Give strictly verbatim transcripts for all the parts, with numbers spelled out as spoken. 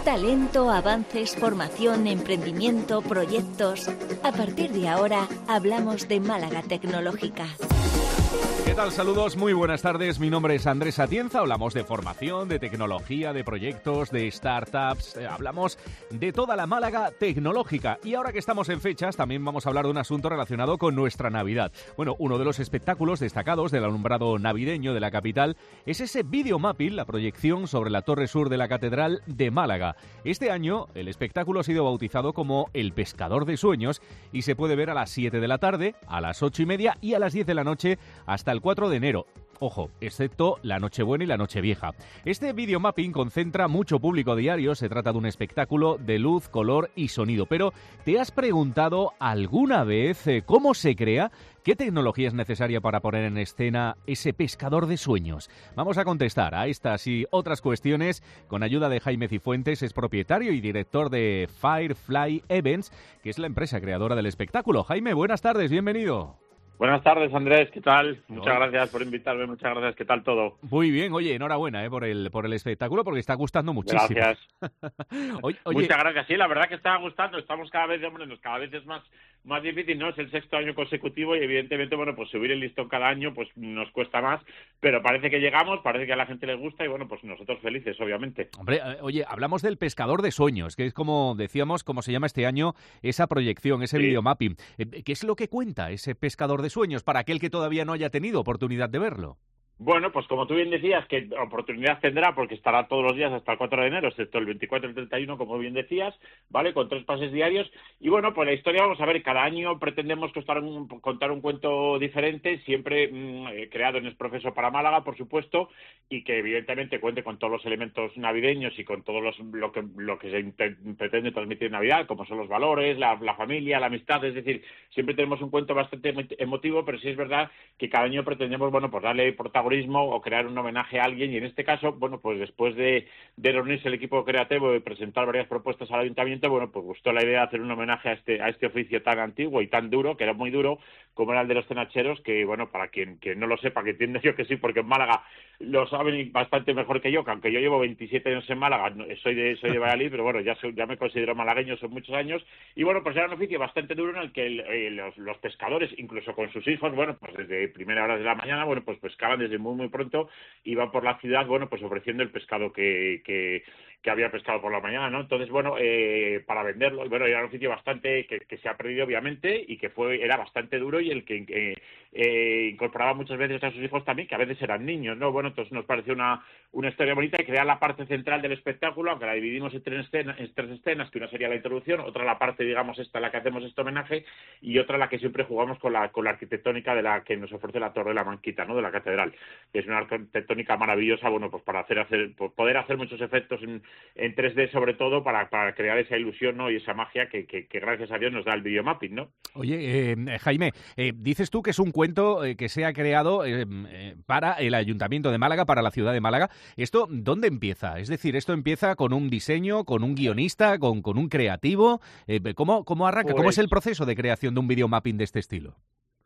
Talento, avances, formación, emprendimiento, proyectos. A partir de ahora hablamos de Málaga Tecnológica. ¿Qué tal? Saludos, muy buenas tardes. Mi nombre es Andrés Atienza. Hablamos de formación, de tecnología, de proyectos, de startups. Eh, hablamos de toda la Málaga Tecnológica. Y ahora que estamos en fechas, también vamos a hablar de un asunto relacionado con nuestra Navidad. Bueno, uno de los espectáculos destacados del alumbrado navideño de la capital es ese videomapping, la proyección sobre la torre sur de la Catedral de Málaga. Este año, el espectáculo ha sido bautizado como El Pescador de Sueños y se puede ver a las siete de la tarde, a las ocho y media y a las diez de la noche hasta el cuatro de enero. Ojo, excepto la Nochebuena y la Nochevieja. Este videomapping concentra mucho público diario. Se trata de un espectáculo de luz, color y sonido. Pero, ¿te has preguntado alguna vez eh, cómo se crea? ¿Qué tecnología es necesaria para poner en escena ese pescador de sueños? Vamos a contestar a estas y otras cuestiones con ayuda de Jaime Cifuentes, es propietario y director de Firefly Events, que es la empresa creadora del espectáculo. Jaime, buenas tardes, bienvenido. Buenas tardes, Andrés, ¿qué tal? Muchas gracias por invitarme, muchas gracias, ¿qué tal todo? Muy bien, oye, enhorabuena eh, por el por el espectáculo, porque está gustando muchísimo. Gracias. oye, oye. Muchas gracias, sí, la verdad que está gustando, estamos cada vez, hombre, cada vez es más, más difícil, ¿no? Es el sexto año consecutivo y evidentemente, bueno, pues subir el listón cada año pues nos cuesta más, pero parece que llegamos, parece que a la gente le gusta y bueno, pues nosotros felices, obviamente. Hombre, eh, oye, hablamos del Pescador de Sueños, que es como decíamos, como se llama este año esa proyección, ese sí. videomapping. Eh, ¿Qué es lo que cuenta ese Pescador de Sueños para aquel que todavía no haya tenido oportunidad de verlo? Bueno, pues como tú bien decías, que oportunidad tendrá porque estará todos los días hasta el cuatro de enero, excepto el veinticuatro y el treinta y uno, como bien decías, ¿vale? Con tres pases diarios. Y bueno, pues la historia, vamos a ver, cada año pretendemos contar un, contar un cuento diferente, siempre mmm, creado en Exprofeso para Málaga, por supuesto, y que evidentemente cuente con todos los elementos navideños y con todo los, lo que lo que se pretende transmitir en Navidad, como son los valores, la, la familia, la amistad, es decir, siempre tenemos un cuento bastante emotivo, pero sí es verdad que cada año pretendemos, bueno, pues darle protagonismo o crear un homenaje a alguien y en este caso, bueno, pues después de, de reunirse el equipo creativo y presentar varias propuestas al ayuntamiento, bueno, pues gustó la idea de hacer un homenaje a este a este oficio tan antiguo y tan duro, que era muy duro, como era el de los cenacheros, que bueno, para quien, quien no lo sepa, que entiende yo que sí, porque en Málaga lo saben bastante mejor que yo, que aunque yo llevo veintisiete años en Málaga, soy de soy de Valladolid, pero bueno, ya, soy, ya me considero malagueño, son muchos años, y bueno, pues era un oficio bastante duro en el que el, eh, los, los pescadores, incluso con sus hijos, bueno, pues desde primera hora de la mañana, bueno, pues pescaban desde muy muy pronto, iban por la ciudad, bueno, pues ofreciendo el pescado que, que, que había pescado por la mañana, ¿no? Entonces, bueno, eh, para venderlo, bueno, era un oficio bastante, que, que se ha perdido obviamente, y que fue, era bastante duro, y el que eh, eh, incorporaba muchas veces a sus hijos también, que a veces eran niños, ¿no? Bueno, entonces nos pareció una, una historia bonita y crear la parte central del espectáculo, aunque la dividimos en tres escenas, en tres escenas, que una sería la introducción, otra la parte, digamos, esta la que hacemos este homenaje, y otra la que siempre jugamos con la, con la arquitectónica de la que nos ofrece la Torre de la Manquita, ¿no? De la Catedral, que es una arquitectónica maravillosa, bueno, pues para hacer, hacer poder hacer muchos efectos en, en tres D sobre todo, para, para crear esa ilusión, ¿no? Y esa magia que, que, que gracias a Dios nos da el videomapping, ¿no? Oye, eh, Jaime, eh, dices tú que es un cuento eh, que se ha creado eh, eh, para el Ayuntamiento de Málaga, para la ciudad de Málaga. ¿Esto dónde empieza? Es decir, ¿esto empieza con un diseño, con un guionista, con, con un creativo? Eh, ¿cómo, ¿Cómo arranca? Pues... ¿Cómo es el proceso de creación de un videomapping de este estilo?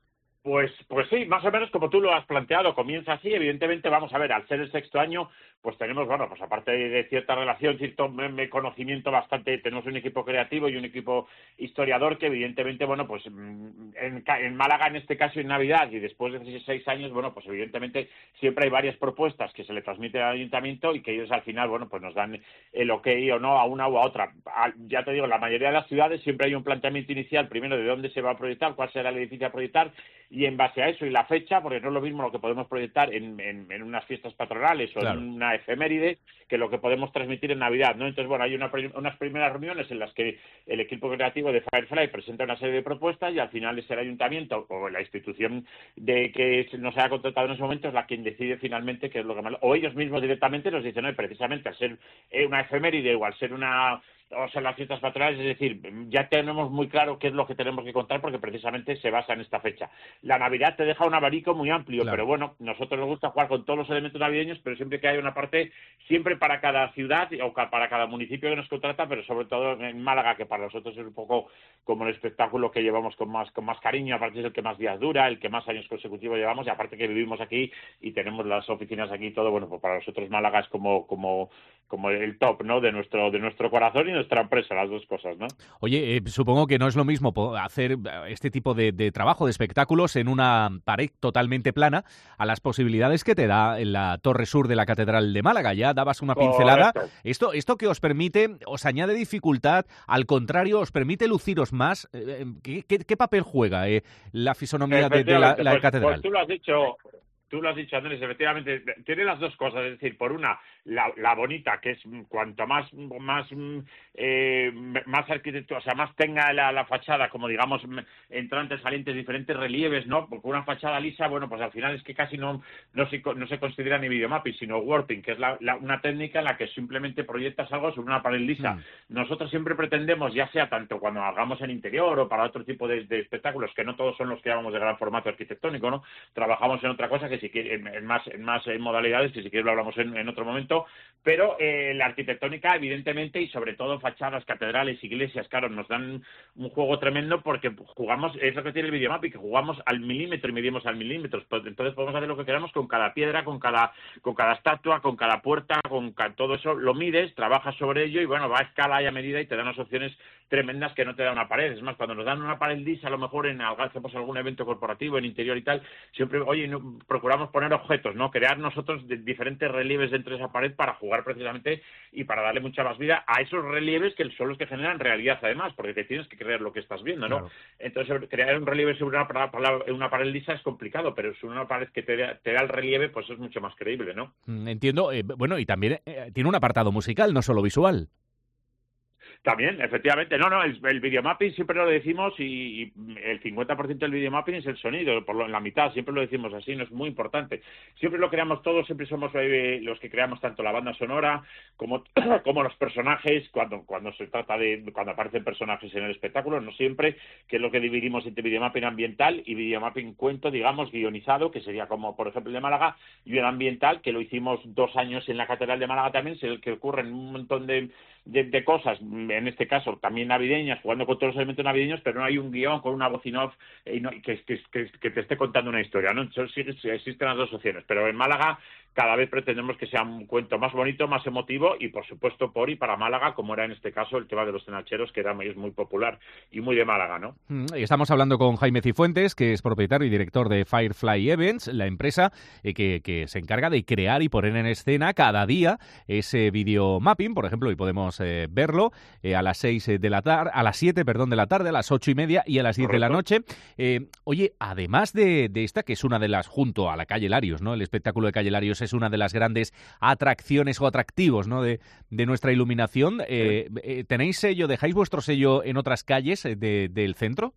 Pues, pues sí, más o menos como tú lo has planteado, comienza así. Evidentemente, vamos a ver, al ser el sexto año, pues tenemos, bueno, pues aparte de cierta relación, cierto conocimiento bastante, tenemos un equipo creativo y un equipo historiador que evidentemente, bueno, pues en, en Málaga en este caso en Navidad y después de dieciséis años, bueno, pues evidentemente siempre hay varias propuestas que se le transmiten al ayuntamiento y que ellos al final, bueno, pues nos dan el ok o no a una o a otra. Ya te digo, en la mayoría de las ciudades siempre hay un planteamiento inicial, primero de dónde se va a proyectar, cuál será el edificio a proyectar, y en base a eso y la fecha, porque no es lo mismo lo que podemos proyectar en, en, en unas fiestas patronales o claro. en una efeméride que lo que podemos transmitir en Navidad, ¿no? Entonces, bueno, hay una, unas primeras reuniones en las que el equipo creativo de Firefly presenta una serie de propuestas y al final es el ayuntamiento o la institución de que nos haya contratado en ese momento es la quien decide finalmente qué es lo que más... O ellos mismos directamente nos dicen, no, precisamente al ser una efeméride o al ser una... o sea, las fiestas patronales, es decir, ya tenemos muy claro qué es lo que tenemos que contar porque precisamente se basa en esta fecha. La Navidad te deja un abanico muy amplio, claro. pero bueno, nosotros nos gusta jugar con todos los elementos navideños, pero siempre que hay una parte, siempre para cada ciudad o para cada municipio que nos contrata, pero sobre todo en Málaga, que para nosotros es un poco como el espectáculo que llevamos con más con más cariño, aparte es el que más días dura, el que más años consecutivos llevamos, y aparte que vivimos aquí y tenemos las oficinas aquí y todo, bueno, pues para nosotros Málaga es como como como el top, ¿no? De nuestro de nuestro corazón y nuestra empresa, las dos cosas, ¿no? Oye, eh, supongo que no es lo mismo hacer este tipo de, de trabajo, de espectáculos, en una pared totalmente plana, a las posibilidades que te da en la Torre Sur de la Catedral de Málaga. Ya dabas una pincelada. Correcto. Esto, esto que os permite, os añade dificultad, al contrario, os permite luciros más. ¿Qué, qué, qué papel juega eh, la fisonomía de, de la, la pues, catedral? Pues tú lo has dicho. Tú lo has dicho, Andrés, efectivamente, tiene las dos cosas, es decir, por una, la, la bonita, que es cuanto más más eh, más arquitectura, o sea, más tenga la, la fachada, como digamos, entrantes, salientes, diferentes relieves, ¿no? Porque una fachada lisa, bueno, pues al final es que casi no no se, no se considera ni videomapping, sino warping, que es la, la, una técnica en la que simplemente proyectas algo sobre una pared lisa. Mm. Nosotros siempre pretendemos, ya sea tanto cuando hagamos en interior o para otro tipo de, de espectáculos, que no todos son los que llamamos de gran formato arquitectónico, ¿no? Trabajamos en otra cosa que si quiere, en, en más en más en modalidades, que si quieres lo hablamos en, en otro momento, pero eh, la arquitectónica, evidentemente, y sobre todo fachadas, catedrales, iglesias, claro, nos dan un juego tremendo porque jugamos, es lo que tiene el videomapping, que jugamos al milímetro y medimos al milímetro, entonces podemos hacer lo que queramos con cada piedra, con cada con cada estatua, con cada puerta, con cada, todo eso lo mides, trabajas sobre ello y bueno, va a escala y a medida y te dan unas opciones tremendas que no te da una pared. Es más, cuando nos dan una pared lisa, a lo mejor en hacemos algún evento corporativo, en interior y tal, siempre, oye, no, procuramos poner objetos, ¿no? Crear nosotros de, diferentes relieves dentro de esa pared para jugar precisamente y para darle mucha más vida a esos relieves que son los que generan realidad además, porque te tienes que creer lo que estás viendo, ¿no? Claro. Entonces, crear un relieve sobre una, una pared lisa es complicado, pero sobre una pared que te da, te da el relieve, pues es mucho más creíble, ¿no? Entiendo. Eh, bueno, y también eh, tiene un apartado musical, no solo visual. También, efectivamente. No, no, el, el videomapping siempre lo decimos y, y el cincuenta por ciento del videomapping es el sonido, por lo, en la mitad, siempre lo decimos así, no es muy importante. Siempre lo creamos todos, siempre somos eh, los que creamos tanto la banda sonora como, como los personajes, cuando cuando se trata de, cuando aparecen personajes en el espectáculo, no siempre, que es lo que dividimos entre videomapping ambiental y videomapping cuento, digamos, guionizado, que sería como, por ejemplo, el de Málaga, y el ambiental, que lo hicimos dos años en la Catedral de Málaga también, es el que ocurren un montón de, de, de cosas, en este caso también navideñas, jugando con todos los elementos navideños, pero no hay un guión con una voz in off eh, no, que, que, que, que te esté contando una historia, ¿no? Entonces, sí, existen las dos opciones, pero en Málaga cada vez pretendemos que sea un cuento más bonito, más emotivo y, por supuesto, por y para Málaga, como era en este caso el tema de los tenacheros, que era muy, muy popular y muy de Málaga, ¿no? Estamos hablando con Jaime Cifuentes, que es propietario y director de Firefly Events, la empresa eh, que, que se encarga de crear y poner en escena cada día ese videomapping. Por ejemplo, hoy podemos eh, verlo eh, a las seis de la tarde, a las siete, perdón, de la tarde, a las ocho y media y a las diez de la noche. Eh, oye, además de, de esta, que es una de las, junto a la calle Larios, ¿no? El espectáculo de calle Larios es una de las grandes atracciones o atractivos, ¿no? de, de nuestra iluminación. Eh, eh, ¿Tenéis sello, dejáis vuestro sello en otras calles de, del centro?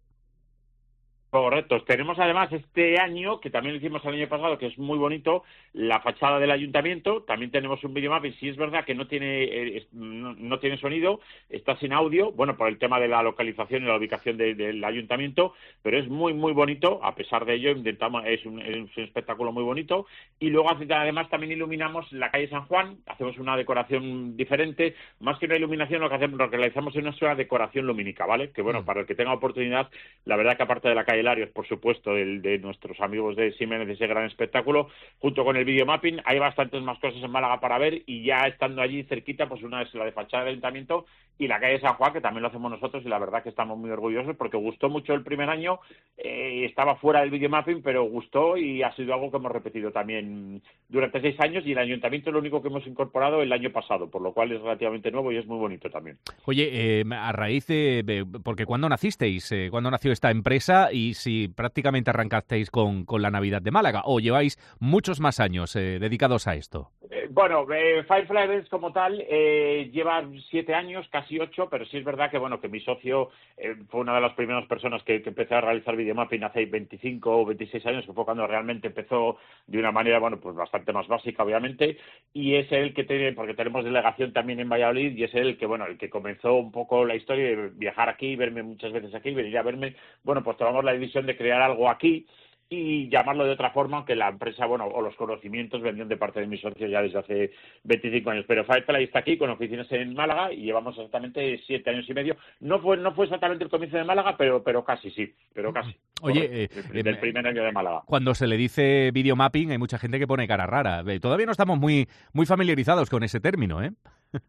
Correcto. Tenemos además este año, que también lo hicimos el año pasado, que es muy bonito, la fachada del ayuntamiento. También tenemos un videomapping. Sí es verdad que no tiene eh, no, no tiene sonido, está sin audio, bueno, por el tema de la localización y la ubicación de, del ayuntamiento, pero es muy, muy bonito. A pesar de ello, intentamos es un, es un espectáculo muy bonito. Y luego, además, también iluminamos la calle San Juan, hacemos una decoración diferente. Más que una iluminación, lo que hacemos, lo que realizamos es una decoración lumínica, ¿vale? Que, bueno, para el que tenga oportunidad, la verdad que aparte de la calle Larios, por supuesto, el de nuestros amigos de Siemens, de ese gran espectáculo, junto con el videomapping, hay bastantes más cosas en Málaga para ver y ya estando allí cerquita, pues una es la de fachada del ayuntamiento y la calle San Juan, que también lo hacemos nosotros y la verdad que estamos muy orgullosos porque gustó mucho el primer año, eh, estaba fuera del videomapping, pero gustó y ha sido algo que hemos repetido también durante seis años y el ayuntamiento es lo único que hemos incorporado el año pasado, por lo cual es relativamente nuevo y es muy bonito también. Oye, eh, a raíz de, de porque ¿cuándo nacisteis? Eh, ¿Cuándo nació esta empresa? Y si prácticamente arrancasteis con, con la Navidad de Málaga o lleváis muchos más años eh, dedicados a esto. Eh, bueno, eh, Firefly Events como tal eh, lleva siete años, casi ocho, pero sí es verdad que bueno que mi socio eh, fue una de las primeras personas que, que empezó a realizar videomapping hace veinticinco o veintiséis años, que fue cuando realmente empezó de una manera, bueno, pues bastante más básica, obviamente, y es él que tiene, porque tenemos delegación también en Valladolid, y es él que, bueno, el que comenzó un poco la historia de viajar aquí, verme muchas veces aquí, venir a verme, bueno, pues tomamos la decisión de crear algo aquí, y llamarlo de otra forma, aunque la empresa, bueno, o los conocimientos vendían de parte de mis socios ya desde hace veinticinco años. Pero Firefly está aquí con oficinas en Málaga y llevamos exactamente siete años y medio. No fue no fue exactamente el comienzo de Málaga, pero pero casi sí, pero casi. Oye, correcto, eh, del eh, primer año de Málaga. Cuando se le dice videomapping hay mucha gente que pone cara rara. Eh, Todavía no estamos muy, muy familiarizados con ese término, ¿eh?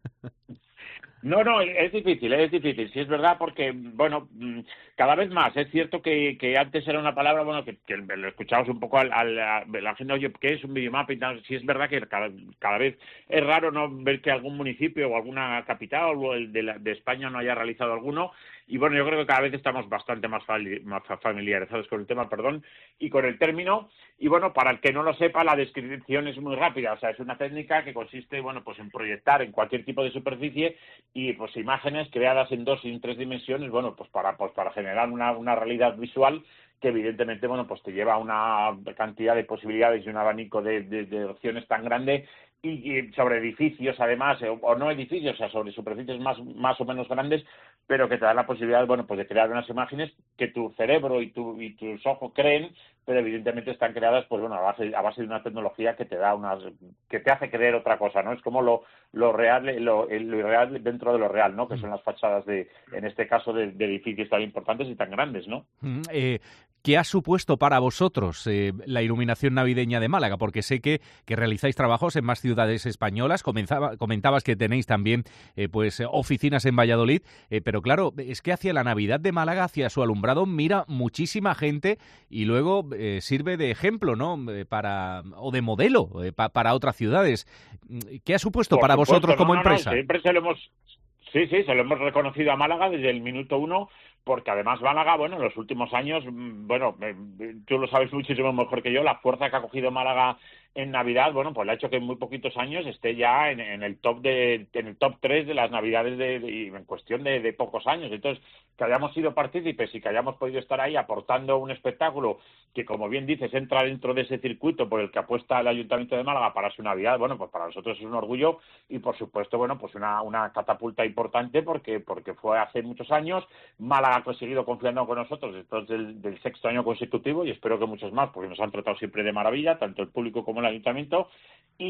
No, no, es difícil, es difícil, sí es verdad, porque, bueno, cada vez más, es cierto que, que antes era una palabra, bueno, que, que lo escuchábamos un poco al, al, a la gente, oye, ¿qué es un videomapping? Sí es verdad que cada, cada vez es raro no ver que algún municipio o alguna capital o el de, la, de España no haya realizado alguno, y bueno, yo creo que cada vez estamos bastante más, más familiarizados con el tema, perdón, y con el término, y bueno, para el que no lo sepa, la descripción es muy rápida, o sea, es una técnica que consiste, bueno, pues en proyectar en cualquier tipo de superficie y pues imágenes creadas en dos y en tres dimensiones, bueno, pues para pues para generar una, una realidad visual que evidentemente, bueno, pues te lleva a una cantidad de posibilidades y un abanico de, de, de opciones tan grande y, y sobre edificios, además, o, o no edificios, o sea, sobre superficies más, más o menos grandes, pero que te da la posibilidad, bueno, pues de crear unas imágenes que tu cerebro y, tu, y tus ojos creen, pero evidentemente están creadas, pues bueno, a base, a base de una tecnología que te da unas, que te hace creer otra cosa, ¿no? Es como lo, lo real, lo, lo irreal dentro de lo real, ¿no? Que son las fachadas de, en este caso, de, de edificios tan importantes y tan grandes, ¿no? Mm, eh, ¿Qué ha supuesto para vosotros eh, la iluminación navideña de Málaga? Porque sé que, que realizáis trabajos en más ciudades españolas. Comenzaba, comentabas que tenéis también eh, pues oficinas en Valladolid, eh, pero claro, es que hacia la Navidad de Málaga, hacia su alumbrado, mira muchísima gente y luego eh, sirve de ejemplo, ¿no? Eh, para o de modelo eh, pa, para otras ciudades. ¿Qué ha supuesto Por para supuesto, vosotros como no, no, empresa? No, siempre se lo hemos, sí, sí, se lo hemos reconocido a Málaga desde el minuto uno. Porque además Málaga, bueno, en los últimos años, bueno, tú lo sabes muchísimo mejor que yo, la fuerza que ha cogido Málaga en Navidad, bueno, pues le ha hecho que en muy poquitos años esté ya en, en el top de, en el top tres de las Navidades de, de, en cuestión de, de pocos años. Entonces, que hayamos sido partícipes y que hayamos podido estar ahí aportando un espectáculo que, como bien dices, entra dentro de ese circuito por el que apuesta el Ayuntamiento de Málaga para su Navidad, bueno, pues para nosotros es un orgullo y, por supuesto, bueno, pues una, una catapulta importante porque, porque fue hace muchos años. Málaga ha conseguido confiando con nosotros después del, del sexto año consecutivo y espero que muchos más, porque nos han tratado siempre de maravilla, tanto el público como el ayuntamiento, y,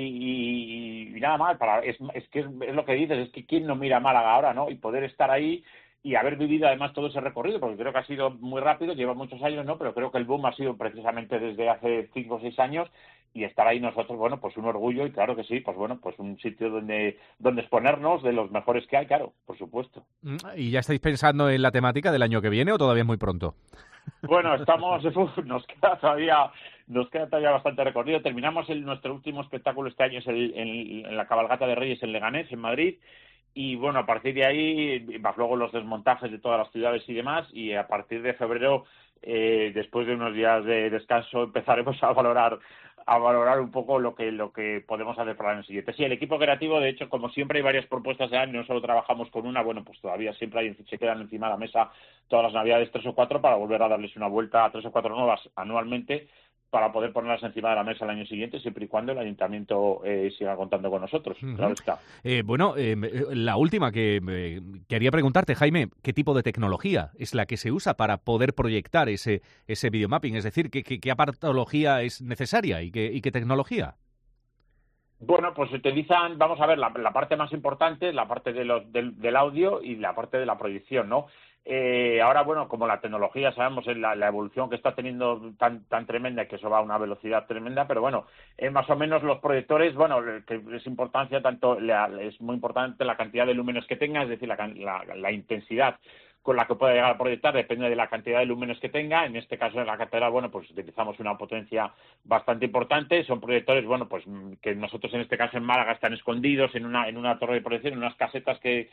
y, y nada más, para, es, es que es, es lo que dices, es que quién no mira a Málaga ahora, ¿no? Y poder estar ahí y haber vivido además todo ese recorrido, porque creo que ha sido muy rápido, lleva muchos años, ¿no? Pero creo que el boom ha sido precisamente desde hace cinco o seis años y estar ahí nosotros, bueno, pues un orgullo y claro que sí, pues bueno, pues un sitio donde donde exponernos de los mejores que hay, claro, por supuesto. ¿Y ya estáis pensando en la temática del año que viene o todavía es muy pronto? Bueno, estamos, uf, nos queda todavía, nos queda todavía bastante recorrido. Terminamos el, nuestro último espectáculo este año es el, en, en la cabalgata de Reyes en Leganés, en Madrid. Y bueno, a partir de ahí, más luego los desmontajes de todas las ciudades y demás, y a partir de febrero, eh, después de unos días de descanso, empezaremos a valorar a valorar un poco lo que lo que podemos hacer para el año siguiente. Sí, el equipo creativo, de hecho, como siempre hay varias propuestas de año, no solo trabajamos con una, bueno, pues todavía siempre hay, se quedan encima de la mesa todas las navidades tres o cuatro para volver a darles una vuelta a tres o cuatro nuevas anualmente, para poder ponerlas encima de la mesa el año siguiente, siempre y cuando el ayuntamiento eh, siga contando con nosotros. Uh-huh. Claro está. Eh, bueno, eh, la última que eh, quería preguntarte, Jaime, ¿qué tipo de tecnología es la que se usa para poder proyectar ese ese videomapping? Es decir, ¿qué, qué, qué aparatología es necesaria y qué, y qué tecnología? Bueno, pues se utilizan, vamos a ver, la, la parte más importante, la parte de los, del, del audio y la parte de la proyección, ¿no? Eh, ahora, bueno, como la tecnología, sabemos la, la evolución que está teniendo tan tan tremenda, que eso va a una velocidad tremenda, pero bueno, eh, más o menos los proyectores, bueno, que es importancia tanto, la, es muy importante la cantidad de lúmenes que tenga, es decir, la, la, la intensidad con la que pueda llegar a proyectar, depende de la cantidad de lúmenes que tenga. En este caso, en la catedral, bueno, pues utilizamos una potencia bastante importante. Son proyectores, bueno, pues que nosotros en este caso en Málaga están escondidos en una en una torre de proyección, en unas casetas que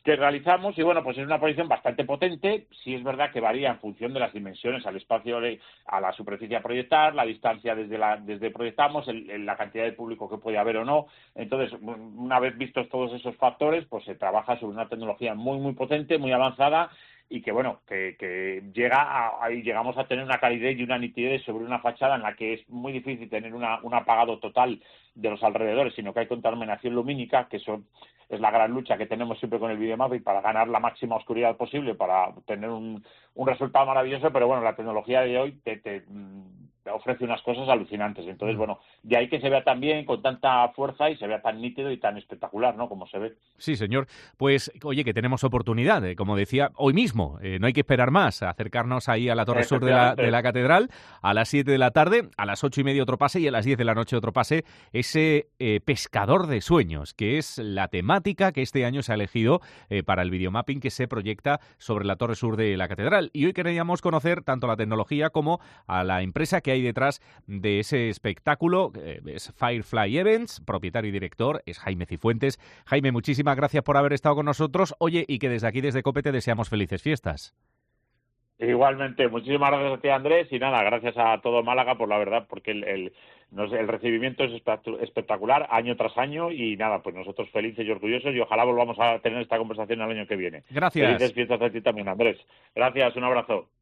que realizamos y bueno, pues es una proyección bastante potente. Sí es verdad que varía en función de las dimensiones, al espacio, a la superficie a proyectar, la distancia desde la desde proyectamos, el, el, la cantidad de público que puede haber o no. Entonces, una vez vistos todos esos factores, pues se trabaja sobre una tecnología muy muy potente, muy avanzada y que bueno, que, que llega a, ahí llegamos a tener una calidez y una nitidez sobre una fachada en la que es muy difícil tener una, un apagado total de los alrededores, sino que hay contaminación lumínica, que eso es la gran lucha que tenemos siempre con el videomapping para ganar la máxima oscuridad posible, para tener un, un resultado maravilloso, pero bueno, la tecnología de hoy te, te, te ofrece unas cosas alucinantes. Entonces, bueno, de ahí que se vea tan bien, con tanta fuerza y se vea tan nítido y tan espectacular, ¿no?, como se ve. Sí, señor. Pues, oye, que tenemos oportunidad, eh, como decía, hoy mismo, eh, no hay que esperar más, acercarnos ahí a la Torre Sur de la, de la Catedral, a las siete de la tarde, a las ocho y media otro pase y a las diez de la noche otro pase, ese eh, pescador de sueños, que es la temática que este año se ha elegido eh, para el videomapping que se proyecta sobre la Torre Sur de la Catedral. Y hoy queríamos conocer tanto la tecnología como a la empresa que hay detrás de ese espectáculo. Eh, es Firefly Events, propietario y director, es Jaime Cifuentes. Jaime, muchísimas gracias por haber estado con nosotros. Oye, y que desde aquí, desde COPE, te deseamos felices fiestas. Igualmente, muchísimas gracias a ti, Andrés, y nada, gracias a todo Málaga por la verdad, porque el, el, el recibimiento es espectacular año tras año y nada, pues nosotros felices y orgullosos y ojalá volvamos a tener esta conversación el año que viene. Gracias. Felices fiestas a ti también, Andrés. Gracias, un abrazo.